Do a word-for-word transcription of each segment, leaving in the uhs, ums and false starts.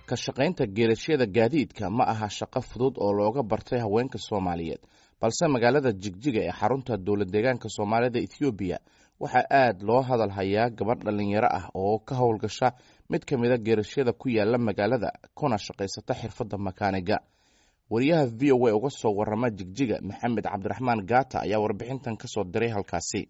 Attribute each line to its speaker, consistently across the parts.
Speaker 1: ka shaqaynta geerashyada gaadiidka ma aha shaqo fudud oo looga bartay haweenka Soomaaliyeed balse magaalada Jigjiga ee xarunta dowlad deegaanka Soomaalida Itoobiya waxa aad loo hadal hayaa gabadh dhalinyaro ah oo ka howlgasha mid kamid ah geerashyada ku yaala magaalada kuna shaqaysata xirfadda makaaniga. wariyaha V O A uga soo warama Jigjiga Maxamed Cabdiraxmaan Gaata ayaa warbixintan ka soo diray halkaasi.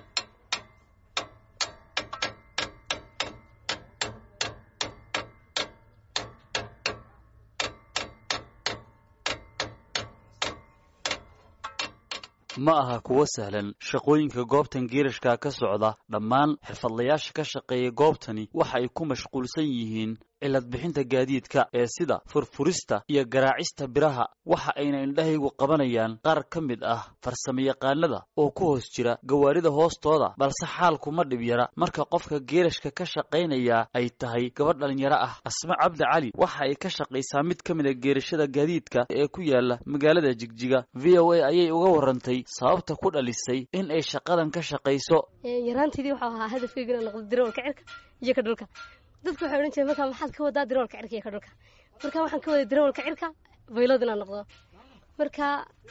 Speaker 2: ma aha kuwa sahlan shaqooyinka goobtan geerashka ka socda dhammaan xirfadlayaasha ka shaqeeya goobtani waxa ay ku mashquulsan yihiin cilad bixinta gaadiidka ee sida furfurista iyo garaacista biraha waxa ayna indhahaygu qabanayaan qaar ka mid ah farsamayaqaanada oo ku hoos jira gawaarida hoostooda balse xaalku ma dhib yara marka qofka geerashka ka shaqaynaya ay tahay gabadh dhalinyaro ah. Asma Cabdi Cali waxa ay ka shaqaysaa mid ka mid ah geerashada gaadiidka ee ku yaala magaalada Jigjiga. V O A ayay uga warantay sababta ku dhalisay in ay shaqadan ka shaqayso.
Speaker 3: yaraantii waxa ahaa hadafkayga inaan noqdo diroolka cirka iyo ka dhulka. dadku waxay oran jireen marka maxaad ka wadaa diroolka cirka iyo ka dhulka. marka waxaan ka waday diroolka cirka baylood inaan noqdo. marka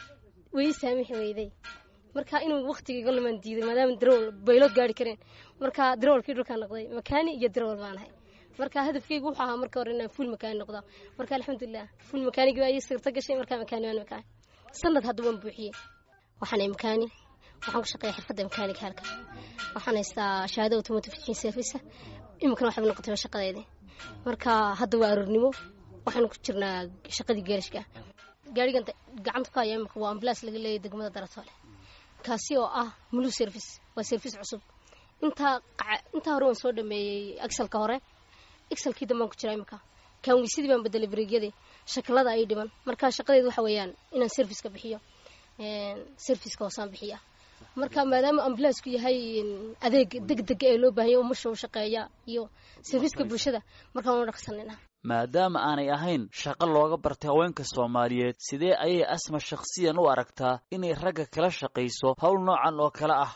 Speaker 3: way saamixi weyday. marka inuu waqtiga lamaan diiday maadaama dirool baylood gaari kareen. marka diroolkii dhulka noqday makaani iyo dirool baan ahay. marka hadafkaygu waxa ahaa marka hore inaan full makaani noqdo. marka alxamdulillah full makaaniga ay sirta gashay marka makaani waan makaani. sanad hadda waan buuxiyay. waxaan makaani waxaan ku shaqeeyaa xirfadda makaaniga halka. waxaan haystaa shahaado automotive service. imika waxay noqotay shaqadeeda. marka hadda waa arurnimo waxaan ku jirnaa shaqadii geerashka. gaarigan gacanta ka ayaa imika waa ambulance laga leeyahay degmada Daratoole. kaasi oo ah mulu service waa service cusub. inta inta hore waan soo dhameeyay Excelka hore. Excelkii dambe ku jiray imika. kan wiisidii baan bedelay bareegyadii shaqalada ay dhiman. marka shaqadeedu waxa weeyaan inaan service ka bixiyo. een service ka soo bixiya. marka maadaama ambulance ku yahay adeeg degdeg ee loo baahan yahay uma soo shaqeeya iyo serviceka bulshada marka waan dhaqsanayna.
Speaker 2: maadaama aanay ahayn shaqo looga bartay haweenka Soomaaliyeed sidee ayay Asma shakhsiyan u aragtaa inay ragga kala shaqayso hawl noocan oo kala ah.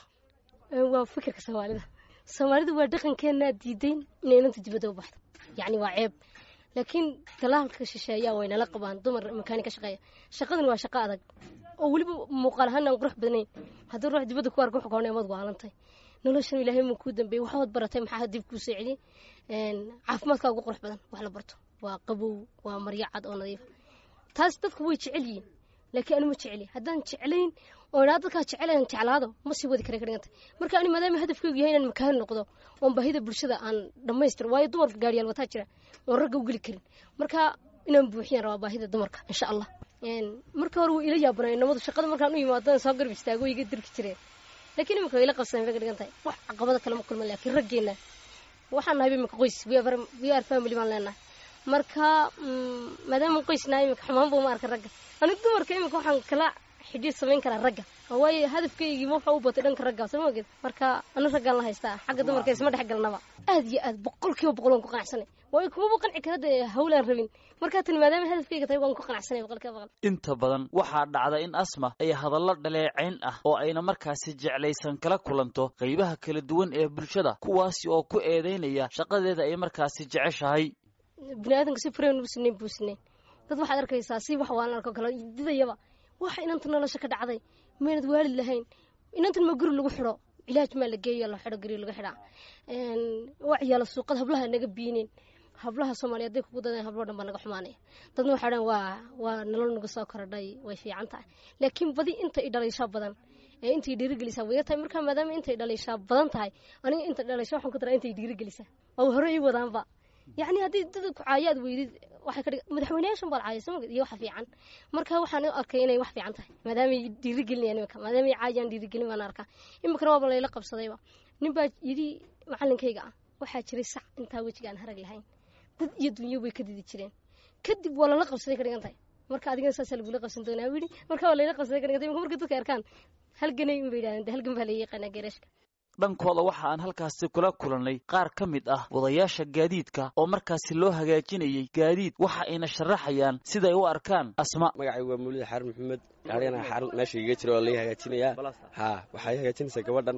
Speaker 3: waa fikirka Soomaalida. Soomaalida waa dhaqankeena diidayn inay inta dibadda u baxdo. yacni waa ceeb. laakiin talaalka shisheeya way nala qabaan dumar makaaniga shaqeeya. shaqadan waa shaqo adag oo waliba muuqaal ahaan aan qurux badnayn. haddii ruux dibadda ku arko xogoonay mad waalantay. noloshan Ilaahay ma ku dambeeyay waxaad baratay maxaa dib ku soo celiyay. een caafimaadka ugu qurux badan wax la barto waa qabow waa maryo cad oo nadiif. taas dadku way jecel yihiin laakiin anigu ma jeceli. haddaan jecelayn oo dadka jecelayn jeclaado ma sii wadi kara karanta. marka ani maadaama hadafkaygu yahay inaan makaan noqdo oo baahida bulshada aan dhameystiro waayo dumar gaariyaal wata jira oo ragga u gali karin. marka inaan buuxiyo rabaa baahida dumarka insha Allah. een marka hore ila yaabanay namadu shaqada markaan u yimaado soo garb istaago iga dirki jireen. laakiin imika ila qabsan ka dhigantay wax caqabada kale ma kulman laakiin raggeena waxaan nahay imika qoys we are we are family man leenahay. marka maadaama qoysna imika xumaan buu ma arka ragga. aniga dumarka imika waxaan kala xidhiid sameyn karaa ragga. waayo hadafkaygu waxa uu batay dhanka ragga soo maagid. marka anu raggaan la haystaa xagga dumarka isma dhex galnaba. aad iyo aad boqolkiiba boqol aan ku qanacsanay. way kuma qanci karada hawlaan rabin. marka tan maadaama hadafkayga tahay waan ku qanacsanay boqolkiiba boqol.
Speaker 2: inta badan waxaa dhacda in Asma ay hadallo dhaleecayn ah oo ayna markaasi jeclaysan kala kulanto qaybaha kala duwan ee bulshada kuwaasi oo ku eedeynaya shaqadeeda ay markaasi jeceshahay.
Speaker 3: bini'aadanka si fureen u sinay buusnay. dad waxaad arkaysaa si wax waan arko kala didayaba. waxa inanta nolosha ka dhacday meelad waalid lahayn. inanta ma guri lagu xiro ilaaj ma la geeyo la xiro guri lagu xira. een waxyaalo suuqada hablaha naga biineen. hablaha Soomaaliyeed ku dadaan hablo dhan baa naga xumaanay. dadna waxa dhan waa waa nolol nagu soo kordhay way fiican tahay. laakiin badi inta ay dhalisha badan ee inta ay dhiirigelisa way tahay marka maadaama inta ay dhalisha badan tahay aniga inta dhalisha waxaan ku daraa inta ay dhiirigelisa oo hore ay wadaanba. yacni haddii dad ku caayaad weydid waxay ka dhig madaxweynayaashan bal caayay Soomaaliya iyo wax fiican. marka waxaan arkay inay wax fiican tahay maadaama ay dhiirigelinayaan imika maadaama ay caayaan dhiirigelin baan arkaa. imika waa la ila qabsadayba. nin baa yiri macallinkayga ah waxa jiray sax inta wajiga aan harag lahayn. dad iyo dunyo way ka didi jireen. kadib waa la qabsaday ka dhigantay. marka adiga saas lagu la qabsan doonaa wili. marka waa la qabsaday ka dhigantay marka dadka arkaan halganay u weeyaan halgan baa la yaqaan geerashka.
Speaker 2: dhankooda waxa aan halkaasi kula kulanay qaar ka mid ah wadayaasha gaadiidka oo markaasi loo hagaajinayay gaadiid waxa ayna sharaxayaan sida ay u arkaan Asma.
Speaker 4: magacaygu waa Mawlid Xaar Maxamed. gaarigana xarun meesha iga jiro oo la hagaajinaya. ha waxay hagaajinaysaa gabadhan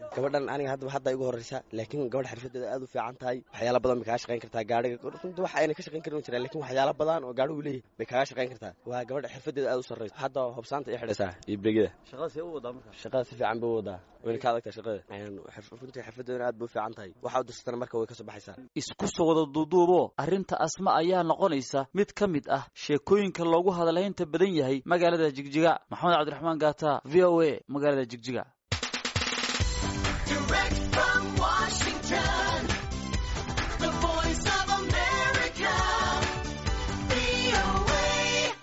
Speaker 4: gabadhan aniga hadda hadda igu horeysa laakiin gabadh xirfadeeda aad u fiican tahay waxyaalo badan bay kaga shaqayn kartaa gaadhiga runtii waxa ayna ka shaqayn karin jiraan laakiin waxyaalo badan oo gaadhigu leeyahay bay kaga shaqayn kartaa waa gabadh xirfadeeda aad u sarreysa hadda hobsaanta ay xidhaysaa iyo beegida
Speaker 2: shaqada si u wadaa markaa
Speaker 4: shaqada si fiican bay u wadaa wayna ka adagtaa shaqada runtii xirfadeeda aad bay u fiican tahay waxa u dirsatana marka way ka soo baxaysaa
Speaker 2: isku soo wada duuduubo arrinta Asma ayaa noqonaysa mid ka mid ah sheekooyinka loogu hadalaynta badan yahay magaalada Jigjiga. Maxamed Cabdiraxmaan Gaata, V O A, magaalada Jigjiga.